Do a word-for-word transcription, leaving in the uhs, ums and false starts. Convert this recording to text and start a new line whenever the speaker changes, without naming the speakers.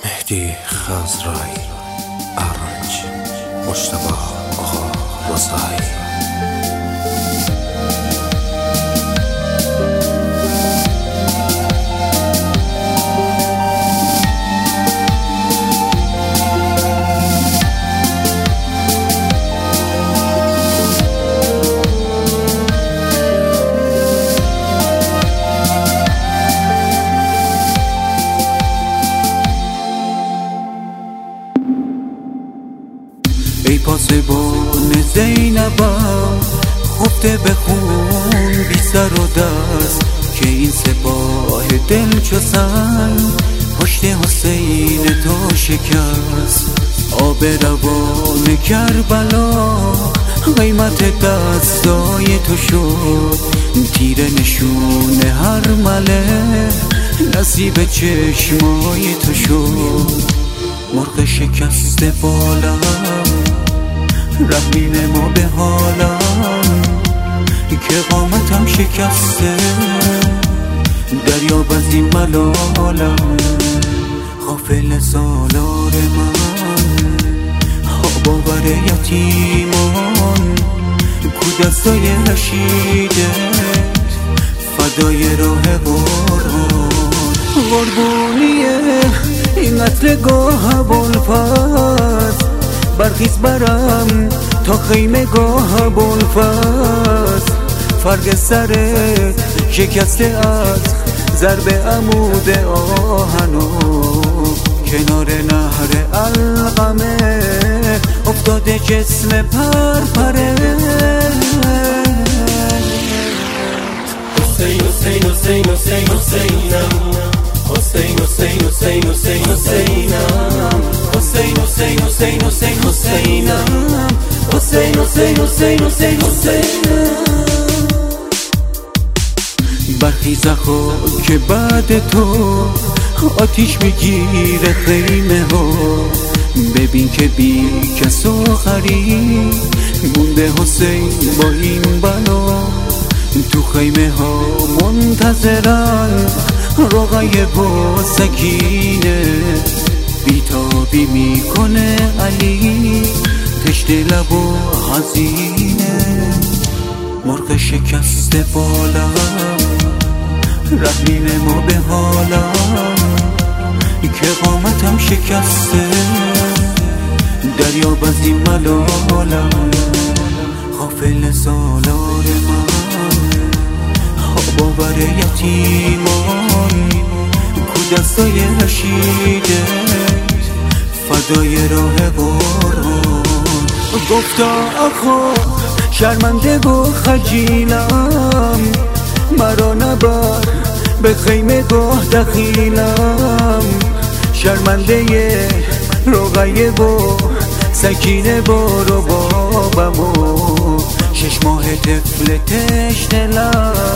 مهدی خزرایی، ارنج مجتبی آقا رضایی.
ای پاسبان زینبم خفته به خون بی سر و دست، که این سپاه دل چو سنگ پشت حسین تو شکست. آب روان کربلا قیمت دستای تو شد، تیره نشون هر مله نصیب چشمای تو شد. مرغ شکسته بالم رحمین ما به حالم، که قامتم شکسته دریاب از این ملالم. غافل سالار من باور یتیمان، کو دستای رشیدت فدای راه قرآن. قربونیه این قتلگاه بلفت، برخیز برم تا خیمه گاه بلفت. فرق سرت شکسته از ضرب عمود آهنو، کنار نهر علقمه افتاده جسم پرپره.
حسین حسین حسین حسین حسینم، حسین حسین حسین حسین حسینم، حسین حسین حسین حسین حسینم، حسین حسین حسین حسین حسینم.
برخیز خاک بعد تو آتیش میگیره خیمه ها، ببین که بی کس و غریب مونده حسین با این بلا. تو خیمه ها منتظرن رقیه و سکینه، بیتابی میکنه علی تشت لب و حزینه. مرغ شکسته بالم رحمین ما به حالم، که قامتم شکسته دریاب از این ملالم. غافل سالار من باور یتیمان، کو دستای رشیدت فدای راه قرآن. گفتا آخا شرمنده و خجیلم، مرا نبر به خیمه گاه دخیلم. شرمنده رقیه و سکینه بارو بابمو، شش ماه طفل تشنه لب